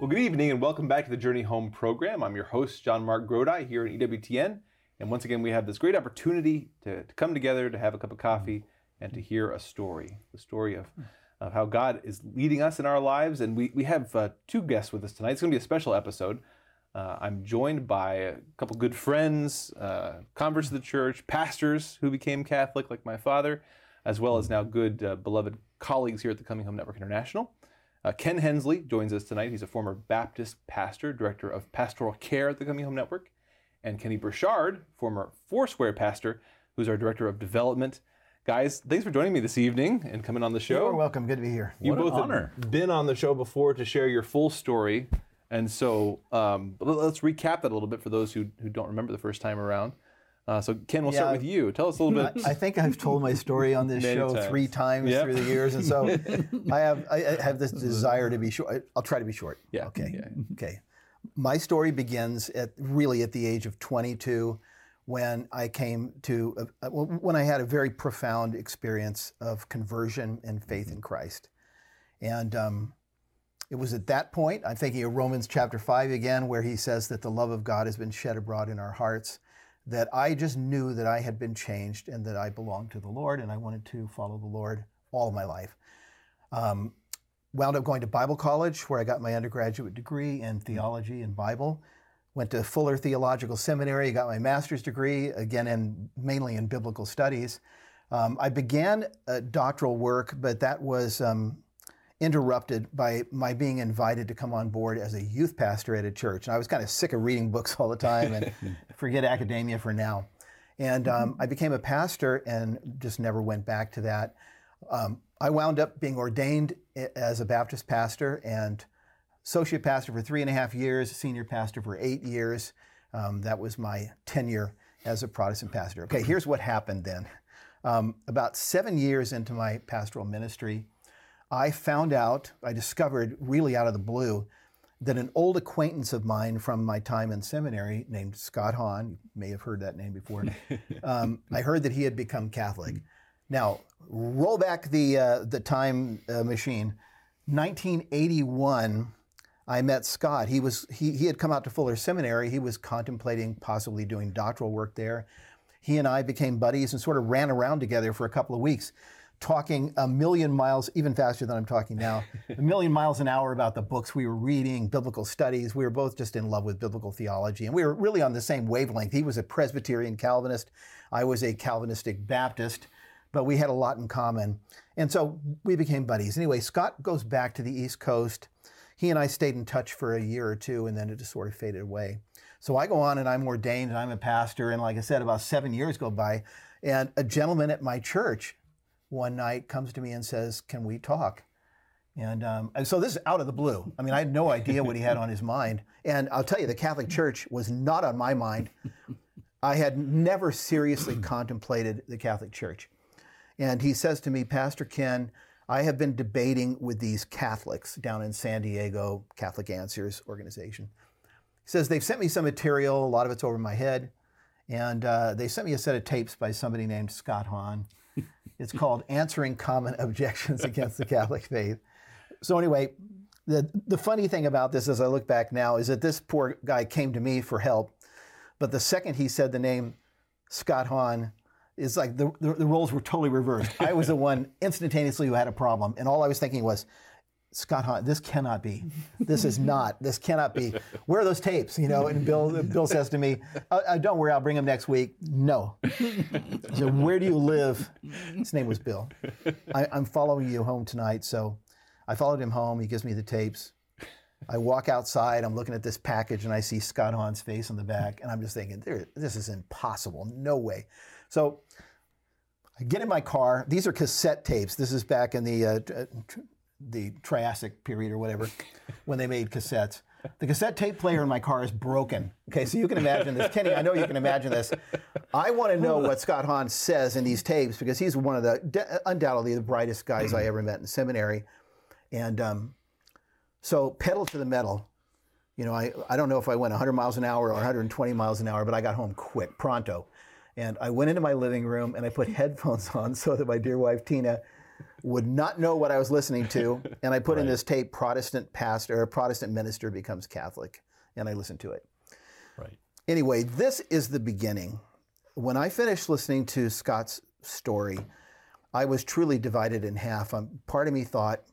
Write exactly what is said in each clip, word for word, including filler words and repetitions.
Well, good evening and welcome back to the Journey Home program. I'm your host, John Mark Grodi, here at E W T N. And once again, we have this great opportunity to, to come together, to have a cup of coffee, and to hear a story. The story of, of how God is leading us in our lives. And we, we have uh, two guests with us tonight. It's going to be a special episode. Uh, I'm joined by a couple good friends, uh, converts of the church, pastors who became Catholic like my father, as well as now good, uh, beloved colleagues here at the Coming Home Network International. Uh, Ken Hensley joins us tonight. He's a former Baptist pastor, director of pastoral care at the Coming Home Network. And Kenny Burchard, former Foursquare pastor, who's our director of development. Guys, thanks for joining me this evening and coming on the show. You're welcome. Good to be here. You What an both honor. have been on the show before to share your full story. And so um, let's recap that a little bit for those who, who don't remember the first time around. Uh, so Ken, we'll Yeah. start with you. Tell us a little bit. I think I've told my story on this Many show times. three times Yep. through the years, and so I have I I have this desire to be short. I'll try to be short. Yeah. Okay. Yeah. Okay. My story begins at really at the age of twenty-two, when I came to uh, when I had a very profound experience of conversion and faith in Christ, and um, it was at that point, I'm thinking of Romans chapter five again, where he says that the love of God has been shed abroad in our hearts, that I just knew that I had been changed and that I belonged to the Lord and I wanted to follow the Lord all of my life. Um, wound up going to Bible college, where I got my undergraduate degree in theology and Bible. Went to Fuller Theological Seminary, got my master's degree, again in mainly in biblical studies. Um, I began uh, doctoral work, but that was um, interrupted by my being invited to come on board as a youth pastor at a church. And I was kind of sick of reading books all the time and forget academia for now. And um, I became a pastor and just never went back to that. Um, I wound up being ordained as a Baptist pastor and associate pastor for three and a half years, senior pastor for eight years. Um, that was my tenure as a Protestant pastor. Okay, here's what happened then. Um, about seven years into my pastoral ministry, I found out, I discovered really out of the blue, that an old acquaintance of mine from my time in seminary named Scott Hahn, you may have heard that name before, um, I heard that he had become Catholic. Now, roll back the uh, the time uh, machine. nineteen eighty-one, I met Scott. He was he he had come out to Fuller Seminary. He was contemplating possibly doing doctoral work there. He and I became buddies and sort of ran around together for a couple of weeks, talking a million miles, even faster than I'm talking now, a million miles an hour about the books we were reading, biblical studies. We were both just in love with biblical theology, and we were really on the same wavelength. He was a Presbyterian Calvinist. I was a Calvinistic Baptist, but we had a lot in common. And so we became buddies. Anyway, Scott goes back to the East Coast. He and I stayed in touch for a year or two, and then it just sort of faded away. So I go on and I'm ordained and I'm a pastor. And like I said, about seven years go by, and a gentleman at my church one night comes to me and says, "Can we talk?" And, um, and so this is out of the blue. I mean, I had no idea what he had on his mind. And I'll tell you, the Catholic Church was not on my mind. I had never seriously contemplated the Catholic Church. And he says to me, "Pastor Ken, I have been debating with these Catholics down in San Diego, Catholic Answers organization." He says, "They've sent me some material, a lot of it's over my head, and uh, they sent me a set of tapes by somebody named Scott Hahn. It's called Answering Common Objections Against the Catholic Faith." So anyway, the the funny thing about this as I look back now is that this poor guy came to me for help, but the second he said the name Scott Hahn, it's like the, the, the roles were totally reversed. I was the one instantaneously who had a problem, and all I was thinking was, Scott Hahn, this cannot be. This is not. This cannot be. Where are those tapes? You know, and Bill Bill says to me, oh, oh, "Don't worry, I'll bring them next week." No. So where do you live? His name was Bill. I, I'm following you home tonight. So I followed him home. He gives me the tapes. I walk outside. I'm looking at this package, and I see Scott Hahn's face on the back, and I'm just thinking, this is impossible. No way. So I get in my car. These are cassette tapes. This is back in the uh, the Triassic period or whatever, when they made cassettes. The cassette tape player in my car is broken. Okay, so you can imagine this. Kenny, I know you can imagine this. I want to know what Scott Hahn says in these tapes, because he's one of the, undoubtedly the brightest guys I ever met in seminary. And um, so pedal to the metal. You know, I, I don't know if I went one hundred miles an hour or one hundred twenty miles an hour, but I got home quick, pronto. And I went into my living room and I put headphones on so that my dear wife, Tina, would not know what I was listening to, and I put in Right. this tape, Protestant pastor, or Protestant minister becomes Catholic, and I listened to it. Right. Anyway, this is the beginning. When I finished listening to Scott's story, I was truly divided in half. Um, part of me thought,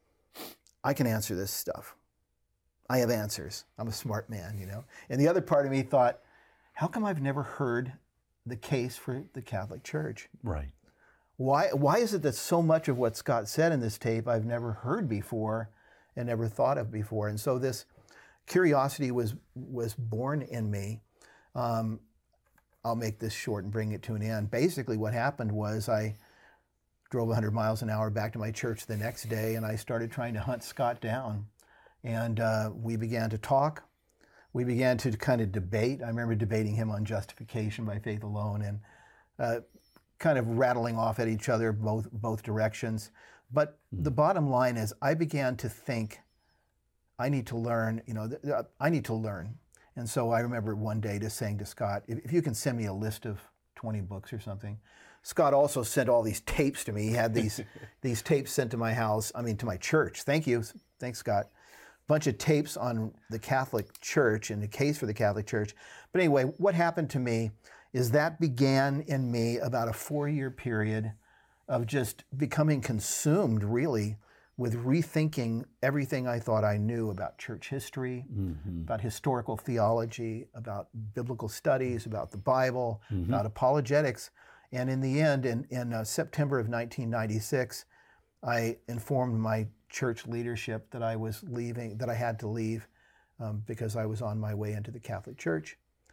I can answer this stuff. I have answers. I'm a smart man, you know. And the other part of me thought, how come I've never heard the case for the Catholic Church? Right. Why, why is it that so much of what Scott said in this tape I've never heard before and never thought of before? And so this curiosity was, was born in me. Um, I'll make this short and bring it to an end. Basically what happened was I drove one hundred miles an hour back to my church the next day, and I started trying to hunt Scott down. And uh, we began to talk. We began to kind of debate. I remember debating him on justification by faith alone, and uh, kind of rattling off at each other both both directions. But mm. the bottom line is, I began to think, I need to learn. You know, th- th- I need to learn. And so I remember one day just saying to Scott, if, if you can send me a list of twenty books or something. Scott also sent all these tapes to me. He had these these tapes sent to my house. I mean, to my church. Thank you, thanks, Scott. Bunch of tapes on the Catholic Church and the case for the Catholic Church. But anyway, what happened to me is that began in me about a four-year period of just becoming consumed, really, with rethinking everything I thought I knew about church history, mm-hmm. about historical theology, about biblical studies, about the Bible, mm-hmm. about apologetics. And in the end, in, in uh, September of nineteen ninety-six, I informed my church leadership that I was leaving, that I had to leave um, because I was on my way into the Catholic Church.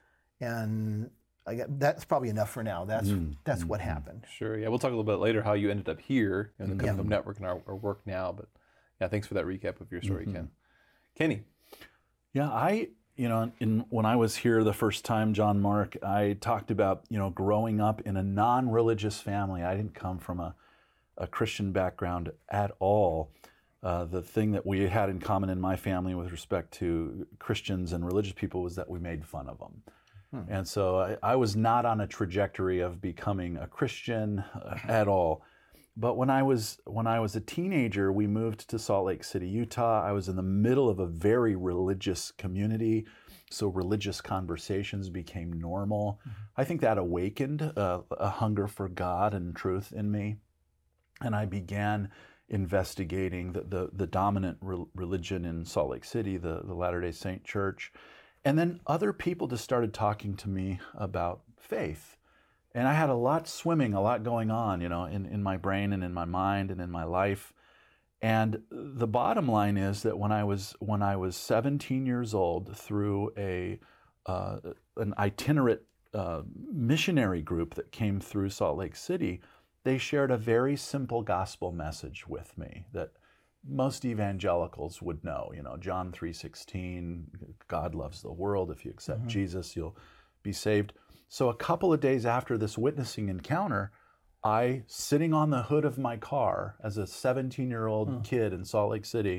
And I got, that's probably enough for now. That's mm-hmm. that's what happened. Sure. Yeah, we'll talk a little bit later how you ended up here in the Come Home yeah. Network and our, our work now. But yeah, thanks for that recap of your story, mm-hmm. Ken. Kenny. Yeah, I, you know, in, when I was here the first time, John Mark, I talked about, you know, growing up in a non-religious family. I didn't come from a, a Christian background at all. Uh, the thing that we had in common in my family with respect to Christians and religious people was that we made fun of them. Hmm. And so I, I was not on a trajectory of becoming a Christian uh, at all. But when I was when I was a teenager, we moved to Salt Lake City, Utah. I was in the middle of a very religious community, so religious conversations became normal. Mm-hmm. I think that awakened uh, a hunger for God and truth in me, and I began investigating the, the, the dominant re- religion in Salt Lake City, the, the Latter-day Saint Church. And then other people just started talking to me about faith. And I had a lot swimming, a lot going on, you know, in, in my brain and in my mind and in my life. And the bottom line is that when I was when I was seventeen years old, through a uh, an itinerant uh, missionary group that came through Salt Lake City, they shared a very simple gospel message with me that most evangelicals would know. You know, John three sixteen, God loves the world. If you accept mm-hmm. Jesus, you'll be saved. So a couple of days after this witnessing encounter, I, sitting on the hood of my car as a seventeen-year-old mm. kid in Salt Lake City,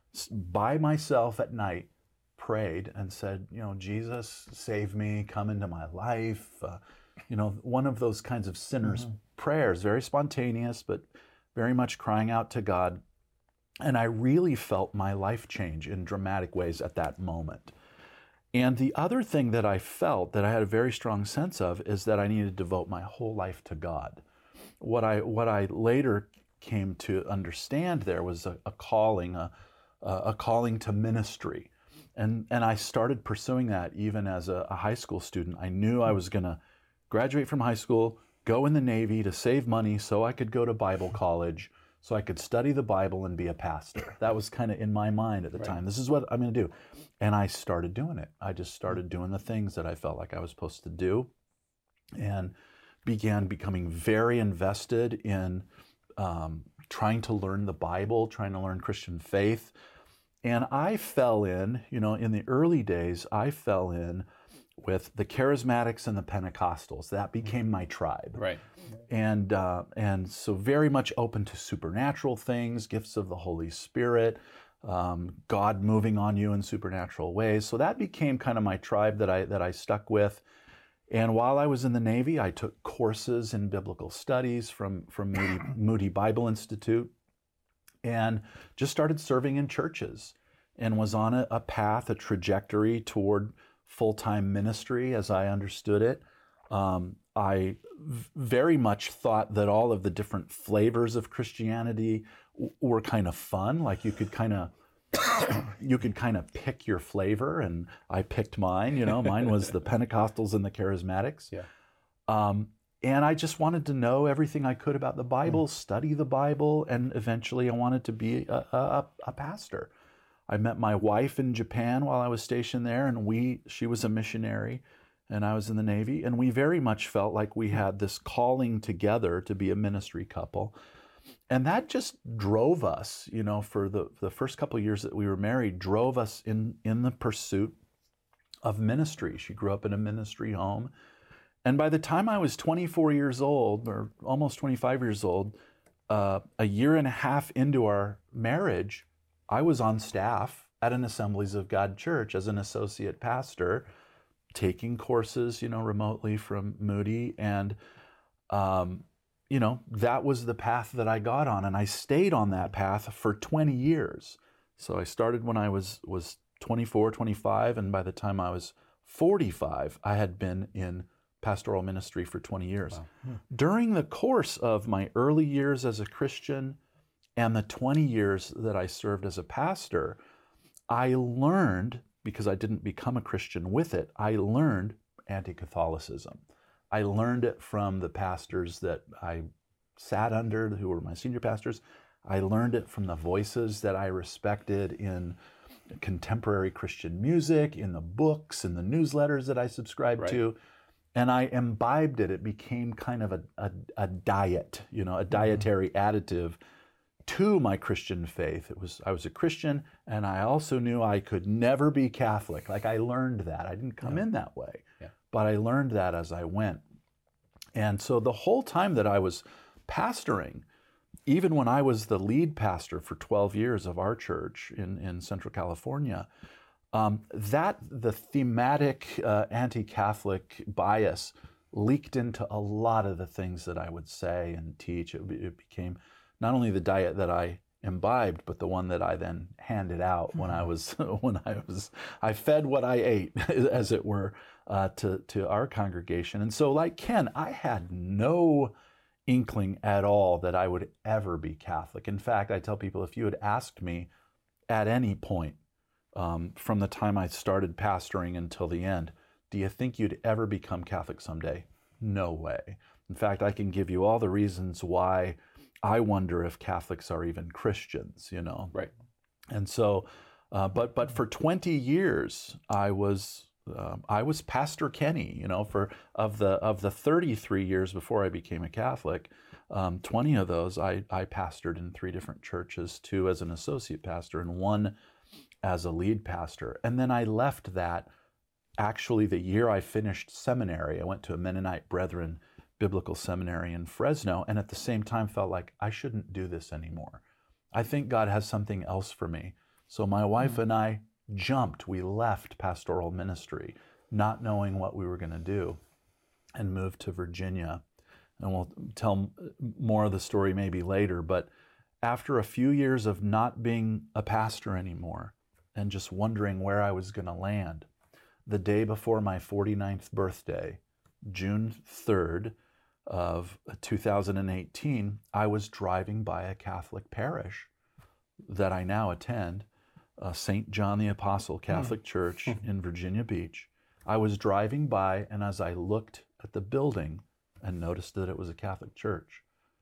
by myself at night, prayed and said, you know, Jesus, save me, come into my life. Uh, you know, one of those kinds of sinner's mm-hmm. prayers, very spontaneous, but very much crying out to God. And I really felt my life change in dramatic ways at that moment. And the other thing that I felt that I had a very strong sense of is that I needed to devote my whole life to God. What I what I later came to understand there was a, a calling, a, a calling to ministry. And, and I started pursuing that even as a, a high school student. I knew I was going to graduate from high school, go in the Navy to save money so I could go to Bible college, so I could study the Bible and be a pastor. That was kind of in my mind at the right. time. This is what I'm going to do. And I started doing it. I just started doing the things that I felt like I was supposed to do and began becoming very invested in um, trying to learn the Bible, trying to learn Christian faith. And I fell in, you know, in the early days, I fell in with the Charismatics and the Pentecostals. That became my tribe. Right. And uh, and so very much open to supernatural things, gifts of the Holy Spirit, um, God moving on you in supernatural ways. So that became kind of my tribe that I that I stuck with. And while I was in the Navy, I took courses in biblical studies from, from Moody, Moody Bible Institute, and just started serving in churches, and was on a, a path, a trajectory toward full-time ministry as I understood it. Um, I v- very much thought that all of the different flavors of Christianity w- were kind of fun. Like you could kind of you could kind of pick your flavor, and I picked mine. You know, mine was the Pentecostals and the Charismatics. Yeah. Um, and I just wanted to know everything I could about the Bible, mm. study the Bible, and eventually I wanted to be a, a, a pastor. I met my wife in Japan while I was stationed there, and we she was a missionary, and I was in the Navy, and we very much felt like we had this calling together to be a ministry couple. And that just drove us, you know, for the, the first couple of years that we were married, drove us in, in the pursuit of ministry. She grew up in a ministry home. And by the time I was twenty-four years old, or almost twenty-five years old, uh, a year and a half into our marriage, I was on staff at an Assemblies of God church as an associate pastor, taking courses, you know, remotely from Moody. And, um, you know, that was the path that I got on, and I stayed on that path for twenty years. So I started when I was, was twenty-four, twenty-five, and by the time I was forty-five, I had been in pastoral ministry for twenty years. Wow. Hmm. During the course of my early years as a Christian and the twenty years that I served as a pastor, I learned, because I didn't become a Christian with it, I learned anti-Catholicism. I learned it from the pastors that I sat under, who were my senior pastors. I learned it from the voices that I respected in contemporary Christian music, in the books, in the newsletters that I subscribed right. to. And I imbibed it. It became kind of a, a, a diet, you know, a dietary mm-hmm. additive to my Christian faith. It was I was a Christian, and I also knew I could never be Catholic. Like I learned that. I didn't come yeah. in that way. Yeah. But I learned that as I went. And so the whole time that I was pastoring, even when I was the lead pastor for twelve years of our church in, in Central California, um, that the thematic uh, anti-Catholic bias leaked into a lot of the things that I would say and teach. It, it became not only the diet that I imbibed, but the one that I then handed out when I was when I was I fed what I ate, as it were, uh, to to our congregation. And so, like Ken, I had no inkling at all that I would ever be Catholic. In fact, I tell people, if you had asked me at any point um, from the time I started pastoring until the end, do you think you'd ever become Catholic someday? No way. In fact, I can give you all the reasons why I wonder if Catholics are even Christians, you know. Right. And so, uh, but but for twenty years, I was uh, I was Pastor Kenny, you know. For of the of the thirty-three years before I became a Catholic, um, twenty of those I I pastored in three different churches, two as an associate pastor and one as a lead pastor. And then I left that. Actually, the year I finished seminary, I went to a Mennonite Brethren Biblical Seminary in Fresno, and at the same time felt like I shouldn't do this anymore. I think God has something else for me. So my wife mm-hmm. and I jumped. We left pastoral ministry, not knowing what we were going to do, and moved to Virginia. And we'll tell more of the story maybe later, but after a few years of not being a pastor anymore and just wondering where I was going to land, the day before my forty-ninth birthday, June third of two thousand eighteen, I was driving by a Catholic parish that I now attend, uh, Saint John the Apostle Catholic mm. Church in Virginia Beach. I was driving by, and as I looked at the building and noticed that it was a Catholic church,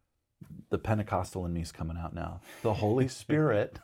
the Pentecostal in me is coming out now. The Holy Spirit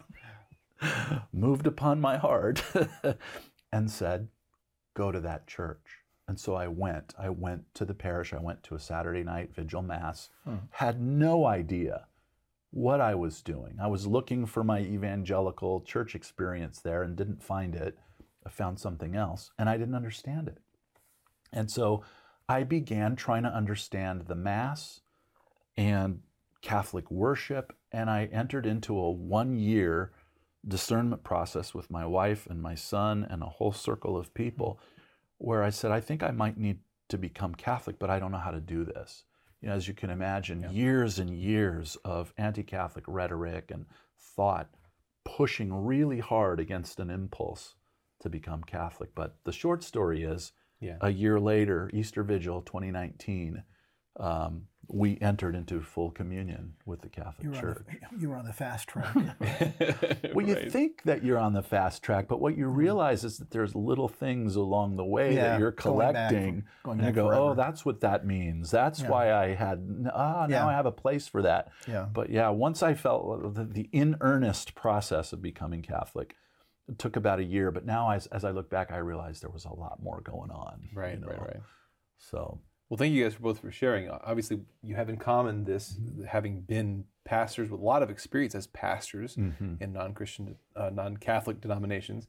moved upon my heart and said, go to that church. And so I went. I went to the parish. I went to a Saturday night vigil mass. Hmm. Had no idea what I was doing. I was looking for my evangelical church experience there and didn't find it. I found something else, and I didn't understand it. And so I began trying to understand the Mass and Catholic worship, and I entered into a one-year discernment process with my wife and my son and a whole circle of people where I said, I think I might need to become Catholic, but I don't know how to do this. You know, as you can imagine, Yeah. years and years of anti-Catholic rhetoric and thought pushing really hard against an impulse to become Catholic. But the short story is, Yeah. a year later, Easter Vigil twenty nineteen, um, we entered into full communion with the Catholic You were, on Church. the, you were on the fast track. Well, you Right. think that you're on the fast track, but what you realize is that there's little things along the way Yeah, that you're going back- collecting, going and you back go, forever. "Oh, that's what that means. That's Yeah. why I had. Ah, now Yeah. I have a place for that." Yeah. But yeah, once I felt the, the in earnest process of becoming Catholic, it took about a year. But now, as as I look back, I realized there was a lot more going on. Right, you know? right, right. So Well, thank you guys for both for sharing. Obviously, you have in common this, having been pastors with a lot of experience as pastors mhm. in non-Christian, uh, non-Catholic denominations.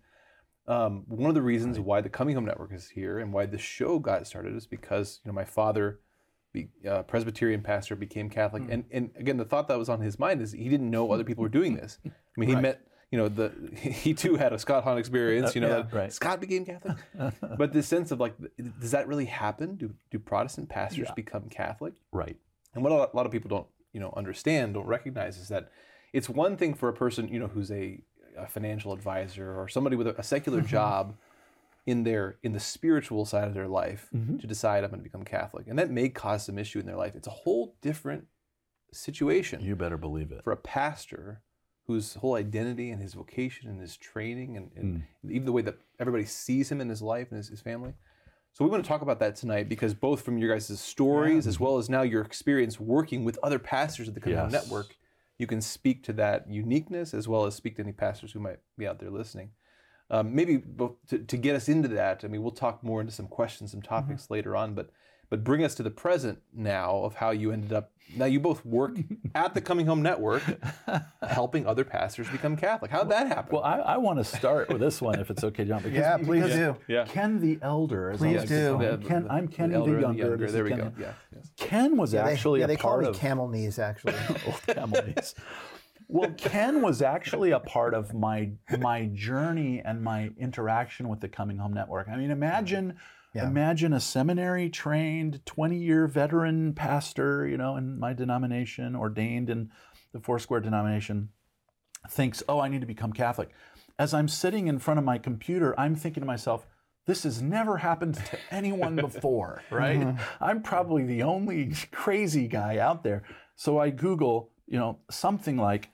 Um, one of the reasons why the Coming Home Network is here and why the show got started is because, you know, my father, be, uh, Presbyterian pastor, became Catholic, Mm. and and again, the thought that was on his mind is he didn't know other people were doing this. I mean, he Right. met, you know, the he too had a Scott Hahn experience. You know, Yeah, that right. Scott became Catholic, but this sense of like, does that really happen? Do do Protestant pastors Yeah. become Catholic? right. And what a lot, a lot of people don't, you know, understand, don't recognize is that it's one thing for a person, you know, who's a, a financial advisor or somebody with a, a secular job in their in the spiritual side of their life to decide I'm going to become Catholic, and that may cause some issue in their life. It's a whole different situation You better believe it. for a pastor whose whole identity and his vocation and his training and, and even the way that everybody sees him in his life and his, his family. So we want to talk about that tonight because both from your guys' stories as well as now your experience working with other pastors at the Coming Home Yes. Network, you can speak to that uniqueness as well as speak to any pastors who might be out there listening. Um, maybe both to, to get us into that, I mean, we'll talk more into some questions, some topics later on, but but bring us to the present now of how you ended up. Now you both work at the Coming Home Network, helping other pastors become Catholic. How'd that happen? Well, I, I want to start with this one, if it's okay, John. Because, Yeah, please because do. Yeah. Ken the Elder, as Please I like do. to call The- him. Ken, the- I'm Kenny the the, elder and the Younger. younger. This There is we Ken. go. Yeah. Yes. Ken was Yeah, they, actually yeah, a they call part me of camel knees, actually. old families. Well, Ken was actually a part of my my journey and my interaction with the Coming Home Network. I mean, imagine Yeah. imagine a seminary trained twenty year veteran pastor, you know, in my denomination, ordained in the Foursquare denomination, thinks, "Oh, I need to become Catholic." As I'm sitting in front of my computer, I'm thinking to myself, this has never happened to anyone before, right? I'm probably the only crazy guy out there. So I Google, you know, something like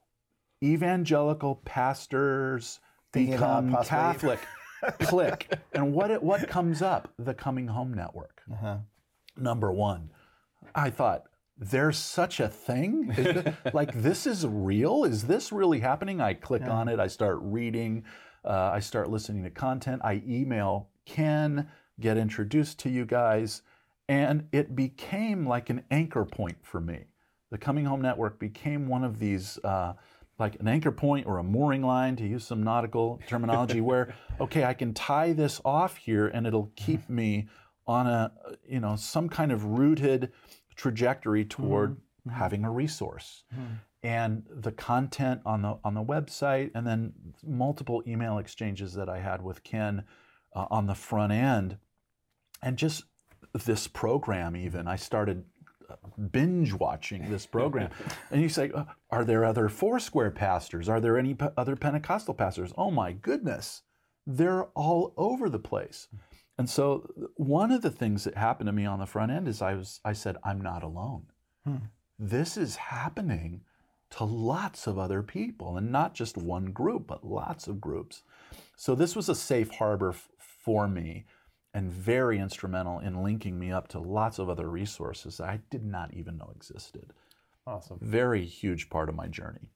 evangelical pastors Thinking about become possibly- Catholic. Click. And what it, what comes up? The Coming Home Network. Uh-huh. Number one. I thought, there's such a thing? Is it- like, this is real? Is this really happening? I click Yeah. on it. I start reading. Uh, I start listening to content. I email Ken, get introduced to you guys. And it became like an anchor point for me. The Coming Home Network became one of these, uh, like an anchor point or a mooring line, to use some nautical terminology, where, okay, I can tie this off here and it'll keep me on a, you know, some kind of rooted trajectory toward having a resource. And the content on the on the website, and then multiple email exchanges that I had with Ken uh, on the front end, and just this program even, I started binge watching this program. And you say, uh, are there other Foursquare pastors? Are there any p- other Pentecostal pastors? Oh my goodness, they're all over the place. And so one of the things that happened to me on the front end is I was I said, I'm not alone. Hmm. This is happening to lots of other people, and not just one group, but lots of groups. So this was a safe harbor f- for me, and very instrumental in linking me up to lots of other resources that I did not even know existed. Awesome. Very huge part of my journey.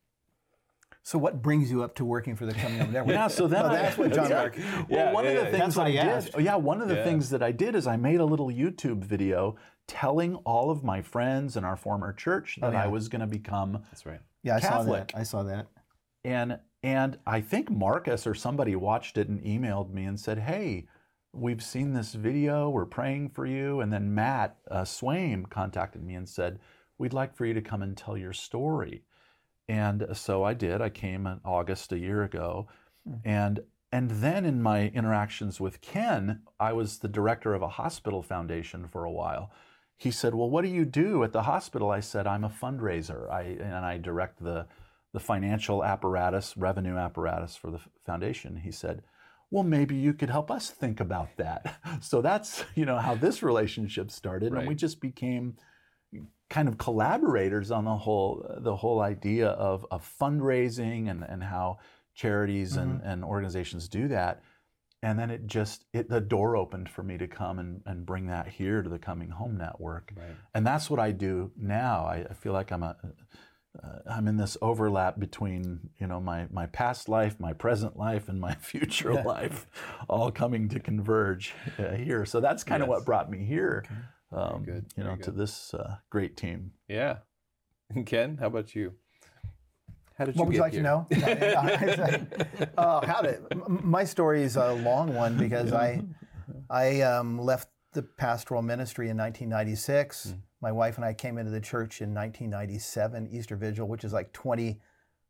So what brings you up to working for the Coming Home Network? Yeah, so then Well, I- that's what John yeah. Mark. Well, Yeah, one yeah, of the yeah. things That's what I he did, asked. yeah, one of the Yeah. things that I did is I made a little YouTube video telling all of my friends in our former church that Oh, yeah. I was going to become, That's right. Yeah, I saw Catholic. that. I saw that. and and I think Marcus or somebody watched it and emailed me and said, "Hey, we've seen this video. We're praying for you." And then Matt uh, Swaim contacted me and said, "We'd like for you to come and tell your story." And so I did. I came in August a year ago, and and then in my interactions with Ken, I was the director of a hospital foundation for a while. He said, well, what do you do at the hospital? I said, I'm a fundraiser. I, and I direct the, the financial apparatus, revenue apparatus for the foundation. He said, well, maybe you could help us think about that. So that's, you know, how this relationship started. Right. And we just became kind of collaborators on the whole, the whole idea of, of fundraising and, and how charities Mm-hmm. and, and organizations do that. And then it just, it, the door opened for me to come and, and bring that here to the Coming Home Network. Right. And that's what I do now. I, I feel like I'm a, uh, I'm in this overlap between, you know, my, my past life, my present life, and my future life, all coming to converge uh, here. So that's kind of Yes. what brought me here, um, good, you know, very to good. this uh, great team. Yeah. And Ken, how about you? How did What would you you get like here? to know? uh, how did m- my story is a long one because I I um, left the pastoral ministry in nineteen ninety-six. Mm. My wife and I came into the church in nineteen ninety-seven, Easter Vigil, which is like twenty,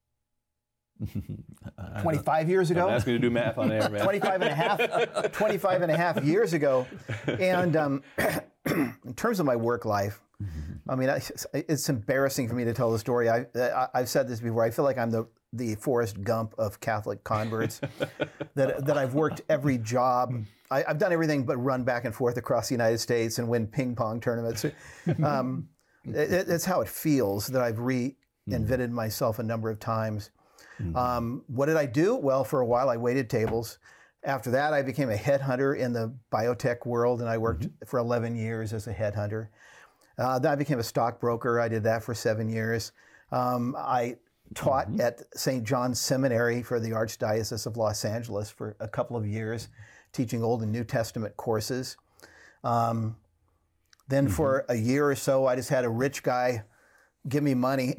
I- twenty-five years ago. Don't ask me to do math on air, man. twenty-five and a half, twenty-five and a half years ago. And um, in terms of my work life, I mean, I, it's embarrassing for me to tell the story. I, I, I've said this before. I feel like I'm the, the Forrest Gump of Catholic converts, that, that I've worked every job. I, I've done everything but run back and forth across the United States and win ping pong tournaments. Um, it, it's how it feels that I've reinvented myself a number of times. Um, what did I do? Well, for a while I waited tables. After that, I became a headhunter in the biotech world, and I worked for eleven years as a headhunter. Uh, then I became a stockbroker. I did that for seven years. Um, I taught at Saint John's Seminary for the Archdiocese of Los Angeles for a couple of years, teaching Old and New Testament courses. Um, then for a year or so, I just had a rich guy give me money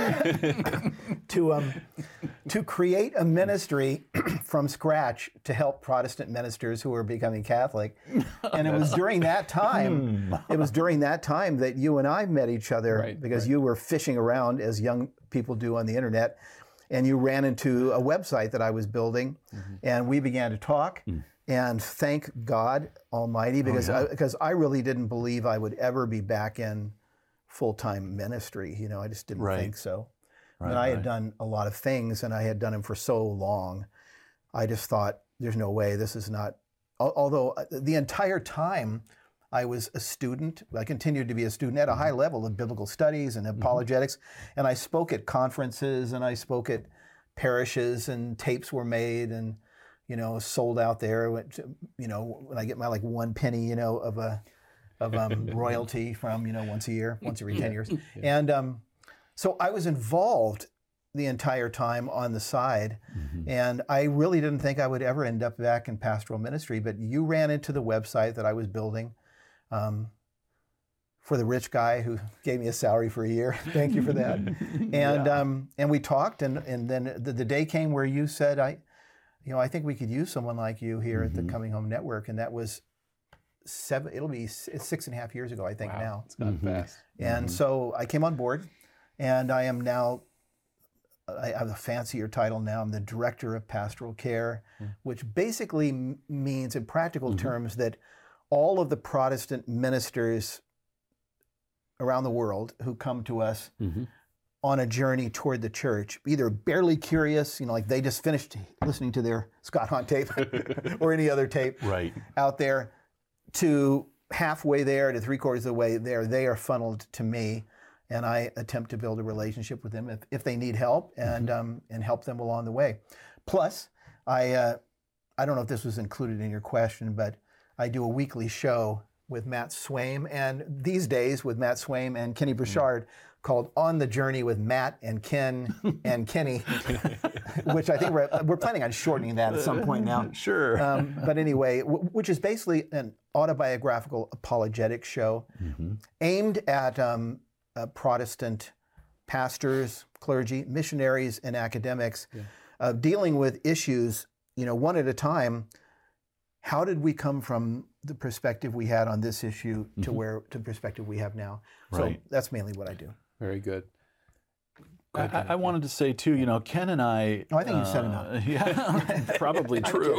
to um, to create a ministry from scratch to help Protestant ministers who were becoming Catholic. And it was during that time, it was during that time that you and I met each other, Right, because right. you were fishing around as young people do on the internet, and you ran into a website that I was building, and we began to talk. And thank God Almighty, because yeah. I, because I really didn't believe I would ever be back in full-time ministry. You know, I just didn't Right. think so. Right, and I had right. done a lot of things, and I had done them for so long. I just thought, there's no way, this is not. al- Although uh, the entire time I was a student, I continued to be a student at a high level of biblical studies and apologetics, and I spoke at conferences, and I spoke at parishes, and tapes were made, and you know, sold out there. Went to, you know, when I get my like one penny, you know, of a of um, royalty from, you know, once a year, once every ten years. And um, so I was involved the entire time on the side. And I really didn't think I would ever end up back in pastoral ministry, but you ran into the website that I was building um, for the rich guy who gave me a salary for a year. Thank you for that. And um, and we talked, and, and then the, the day came where you said, I, you know, I think we could use someone like you here at the Coming Home Network. And that was seven, it'll be s- six and a half years ago, I think Wow, now. it's gone fast. And so I came on board, and I am now, I have a fancier title now. I'm the Director of Pastoral Care, which basically m- means in practical terms that all of the Protestant ministers around the world who come to us on a journey toward the church, either barely curious, you know, like they just finished listening to their Scott Hahn tape or any other tape Right. out there, to halfway there to three quarters of the way there, they are funneled to me, and I attempt to build a relationship with them if, if they need help, and um, and help them along the way. Plus, I uh, I don't know if this was included in your question, but I do a weekly show with Matt Swaim, and these days with Matt Swaim and Kenny Bouchard, called On the Journey with Matt and Ken and Kenny, which I think we're, we're planning on shortening that at some point now. Sure. Um, but anyway, w- which is basically an autobiographical apologetic show aimed at um, uh, Protestant pastors, clergy, missionaries, and academics, uh, dealing with issues, you know, one at a time. How did we come from the perspective we had on this issue to where to the perspective we have now? So Right. that's mainly what I do. Very good. Go ahead, I, Ken. I wanted to say too, you know, Ken and I. Oh, I think you said enough. Yeah, probably true.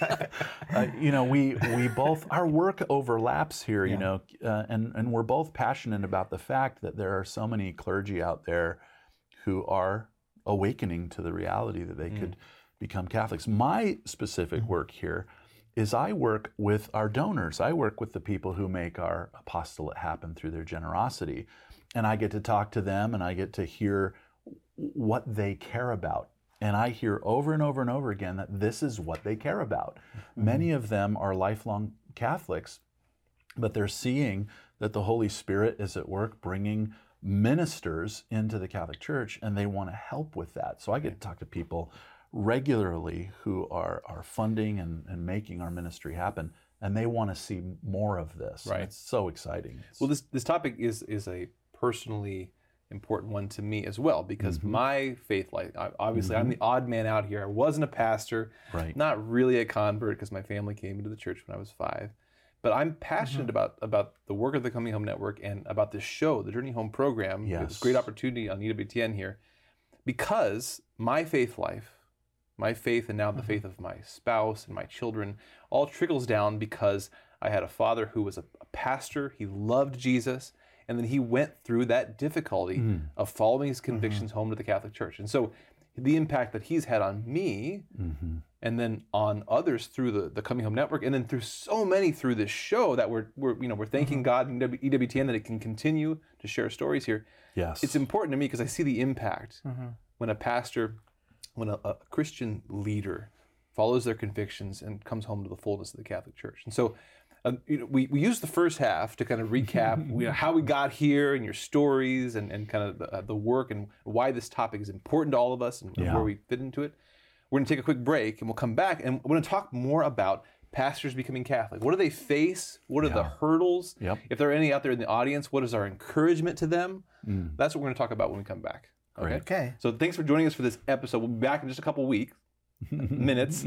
uh, you know, we we both our work overlaps here. You Yeah. know, uh, and and we're both passionate about the fact that there are so many clergy out there who are awakening to the reality that they Mm. could become Catholics. My specific work here is I work with our donors. I work with the people who make our apostolate happen through their generosity. And I get to talk to them and I get to hear what they care about. And I hear over and over and over again that this is what they care about. Mm-hmm. Many of them are lifelong Catholics, but they're seeing that the Holy Spirit is at work bringing ministers into the Catholic Church, and they want to help with that. So I get to talk to people regularly who are, are funding and, and making our ministry happen, and they want to see more of this. Right. And it's so exciting. It's- Well, this this topic is is a personally important one to me as well, because my faith life, I- obviously I'm the odd man out here. I wasn't a pastor, Right. not really a convert because my family came into the church when I was five. But I'm passionate about about the work of the Coming Home Network and about this show, the Journey Home program. We have this Yes. great opportunity on E W T N here, because my faith life, my faith and now the faith of my spouse and my children all trickles down because I had a father who was a, a pastor. He loved Jesus, and then he went through that difficulty Mm. of following his convictions home to the Catholic Church. And so the impact that he's had on me Mm-hmm. and then on others through the, the Coming Home Network, and then through so many through this show that we're, we're you know we're thanking God in E W T N that it can continue to share stories here. Yes. It's important to me because I see the impact when a pastor, when a, a Christian leader follows their convictions and comes home to the fullness of the Catholic Church. And so uh, you know, we, we used the first half to kind of recap you know, how we got here and your stories and, and kind of the, uh, the work and why this topic is important to all of us and, and Yeah. where we fit into it. We're going to take a quick break and we'll come back and we're going to talk more about pastors becoming Catholic. What do they face? What are the Yeah. hurdles? Yep. If there are any out there in the audience, what is our encouragement to them? That's what we're going to talk about when we come back. Okay. Great. Okay. So thanks for joining us for this episode. We'll be back in just a couple weeks. Minutes.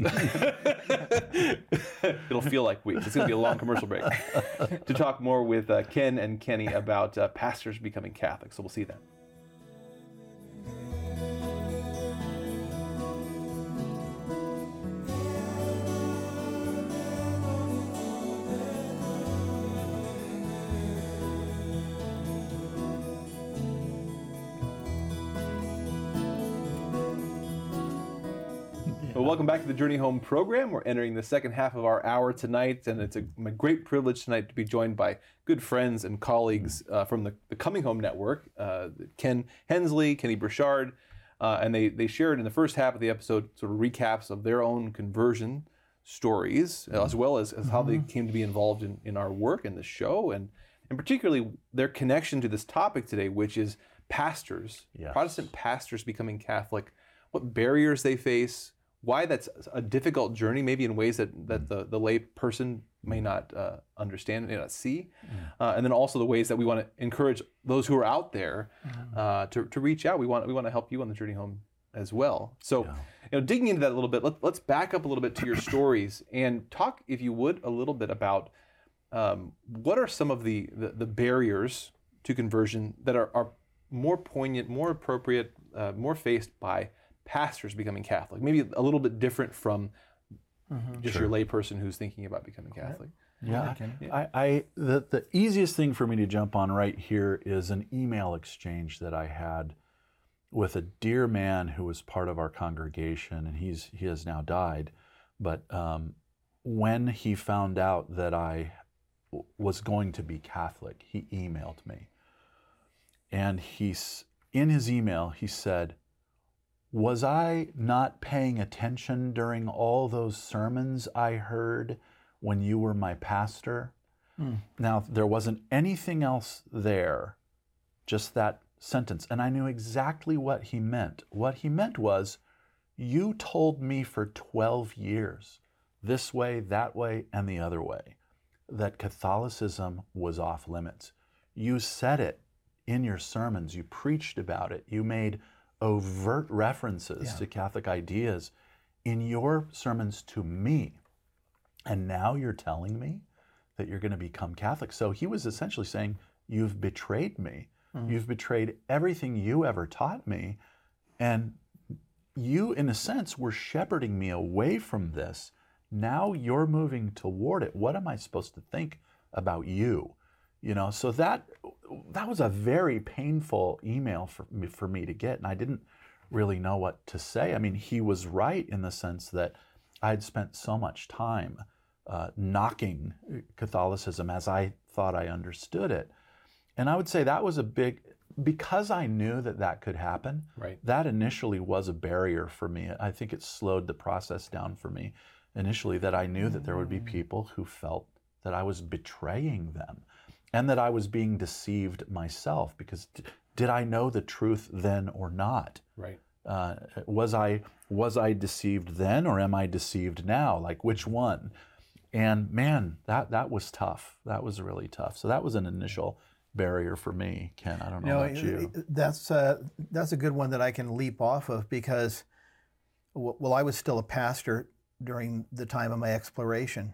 It'll feel like weeks. It's going to be a long commercial break. To talk more with uh, Ken and Kenny about uh, pastors becoming Catholic. So we'll see you then. Well, welcome back to the Journey Home program. We're entering the second half of our hour tonight, and it's a, my great privilege tonight to be joined by good friends and colleagues uh, from the, the Coming Home Network, uh, Ken Hensley, Kenny Burchard, uh, and they, they shared in the first half of the episode sort of recaps of their own conversion stories, as well as, as how they came to be involved in, in our work and the show, and, and particularly their connection to this topic today, which is pastors, Yes. Protestant pastors becoming Catholic, what barriers they face, why that's a difficult journey, maybe in ways that, that the, the lay person may not uh, understand, may not see. Uh, and then also the ways that we want to encourage those who are out there uh, to, to reach out. We want we want to help you on the journey home as well. So, Yeah. you know, digging into that a little bit, let, let's back up a little bit to your stories and talk, if you would, a little bit about um, what are some of the, the, the barriers to conversion that are, are more poignant, more appropriate, uh, more faced by pastors becoming Catholic, maybe a little bit different from just your layperson who's thinking about becoming Catholic. Yeah, Kenny. I, I the, the easiest thing for me to jump on right here is an email exchange that I had with a dear man who was part of our congregation, and he's he has now died. But um, when he found out that I w- was going to be Catholic, he emailed me, and he's in his email he said, "Was I not paying attention during all those sermons I heard when you were my pastor?" Now, there wasn't anything else there, just that sentence. And I knew exactly what he meant. What he meant was, you told me for twelve years, this way, that way, and the other way, that Catholicism was off limits. You said it in your sermons. You preached about it. You made overt references Yeah. to Catholic ideas in your sermons to me. And now you're telling me that you're going to become Catholic. So he was essentially saying, you've betrayed me. You've betrayed everything you ever taught me And you, in a sense, were shepherding me away from this. Now you're moving toward it. What am I supposed to think about you? You know, so that that was a very painful email for me, for me to get, and I didn't really know what to say. I mean, he was right in the sense that I had spent so much time uh, knocking Catholicism as I thought I understood it. And I would say that was a big, because I knew that that could happen, Right. that initially was a barrier for me. I think it slowed the process down for me initially, that I knew that there would be people who felt that I was betraying them and that I was being deceived myself, because d- did I know the truth then or not? Right. Uh, was I was I deceived then, or am I deceived now? Like, which one? And man, that that was tough. That was really tough. So that was an initial barrier for me, Ken. I don't know, You about you. That's uh, that's a good one that I can leap off of, because, w- well, I was still a pastor during the time of my exploration,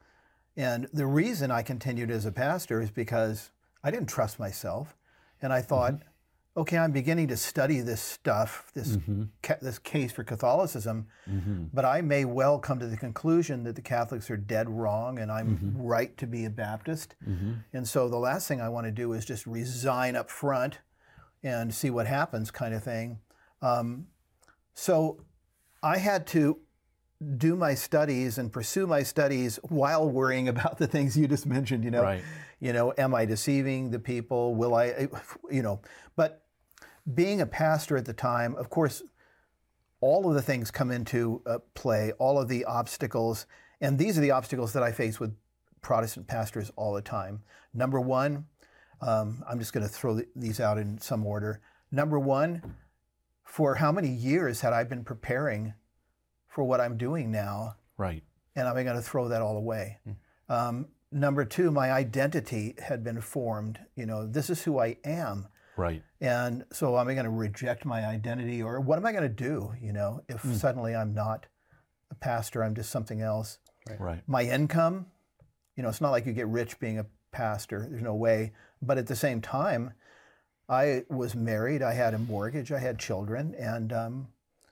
and the reason I continued as a pastor is because I didn't trust myself, and I thought, mm-hmm. okay, I'm beginning to study this stuff, this Mm-hmm. ca- this case for Catholicism, Mm-hmm. but I may well come to the conclusion that the Catholics are dead wrong, and I'm Mm-hmm. right to be a Baptist. Mm-hmm. And so the last thing I want to do is just resign up front and see what happens, kind of thing. Um, so I had to do my studies and pursue my studies while worrying about the things you just mentioned. You know, Right. you know, am I deceiving the people? Will I, you know? But being a pastor at the time, of course, all of the things come into uh, play. All of the obstacles, and these are the obstacles that I face with Protestant pastors all the time. Number one, um, I'm just going to throw th- these out in some order. Number one, for how many years had I been preparing for what I'm doing now, Right. and am I going to throw that all away? Um, number two, my identity had been formed. You know, this is who I am. Right. And so am I going to reject my identity, or what am I going to do, you know, if Mm. suddenly I'm not a pastor, I'm just something else? Right. My income, you know, it's not like you get rich being a pastor. There's no way. But at the same time, I was married. I had a mortgage. I had children. And, um,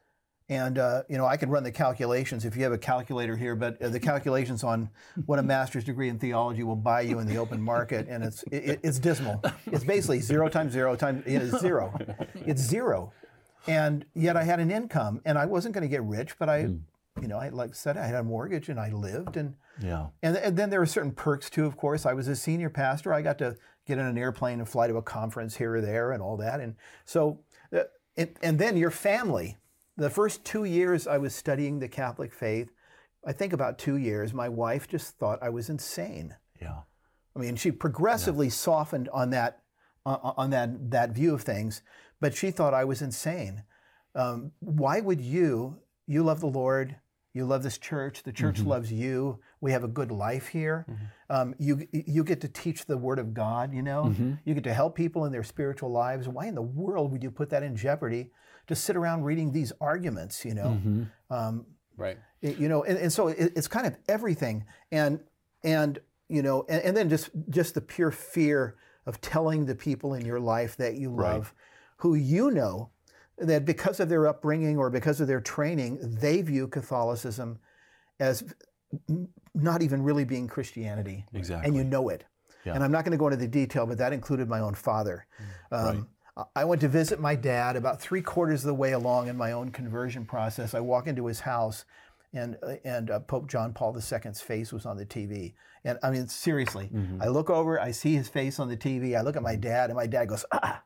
and uh, you know, I could run the calculations if you have a calculator here, but uh, the calculations on what a master's degree in theology will buy you in the open market, and it's it, it's dismal. It's basically zero times zero times you know, zero. It's zero. And yet I had an income, and I wasn't going to get rich, but I, you know, I like I said, I had a mortgage, and I lived, and Yeah. and, and then there were certain perks too, of course. I was a senior pastor. I got to get in an airplane and fly to a conference here or there and all that. And so, uh, it, and then your family. The first two years I was studying the Catholic faith, I think about two years, my wife just thought I was insane. Yeah. I mean, she progressively softened on that, uh, on that, that view of things, but she thought I was insane. Um, why would you, you love the Lord, you love this church, the church Mm-hmm. loves you, we have a good life here. Um, you you get to teach the Word of God, you know? Mm-hmm. You get to help people in their spiritual lives. Why in the world would you put that in jeopardy to sit around reading these arguments, you know? Mm-hmm. Um, Right. it- you know, and, and so it, it's kind of everything. And, and you know, and, and then just, just the pure fear of telling the people in your life that you Right. love, who you know, that because of their upbringing or because of their training, they view Catholicism as n- not even really being Christianity. Exactly. And you know it. Yeah. And I'm not going to go into the detail, but that included my own father. Um, I went to visit my dad about three quarters of the way along in my own conversion process. I walk into his house, and uh, and uh, Pope John Paul the Second's face was on the T V. And I mean, seriously, I look over, I see his face on the T V. I look at my dad, and my dad goes, ah.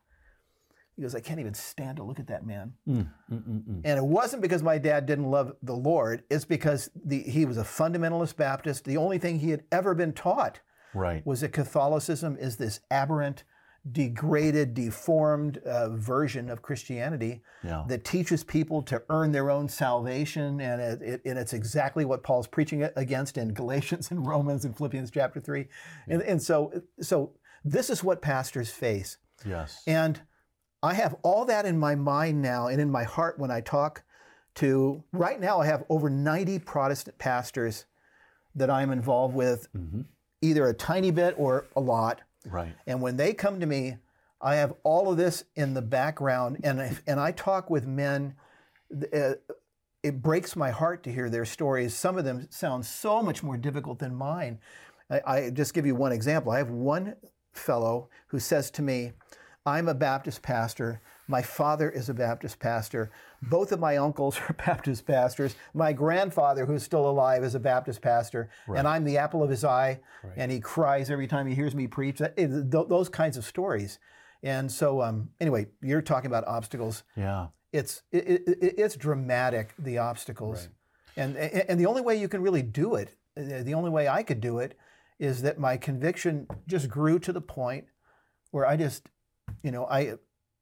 He goes, I can't even stand to look at that man. Mm, mm, mm, mm. And it wasn't because my dad didn't love the Lord. It's because the, he was a fundamentalist Baptist. The only thing he had ever been taught Right. was that Catholicism is this aberrant, degraded, deformed uh, version of Christianity Yeah. that teaches people to earn their own salvation. And, it, it, and it's exactly what Paul's preaching against in Galatians and Romans and Philippians chapter three. And, and so, so this is what pastors face. Yes. And I have all that in my mind now and in my heart when I talk to, right now I have over ninety Protestant pastors that I'm involved with, Mhm. either a tiny bit or a lot. Right. And when they come to me, I have all of this in the background, and if, and I talk with men. Uh, it breaks my heart to hear their stories. Some of them sound so much more difficult than mine. I, I just give you one example. I have one fellow who says to me, "I'm a Baptist pastor. My father is a Baptist pastor. Both of my uncles are Baptist pastors. My grandfather, who's still alive, is a Baptist pastor, Right. and I'm the apple of his eye." Right. And he cries every time he hears me preach. That- it- th- those kinds of stories. And so, um, anyway, you're talking about obstacles. Yeah. It's it, it, it's dramatic, the obstacles, Right. and and the only way you can really do it, the only way I could do it, is that my conviction just grew to the point where I just, you know, I,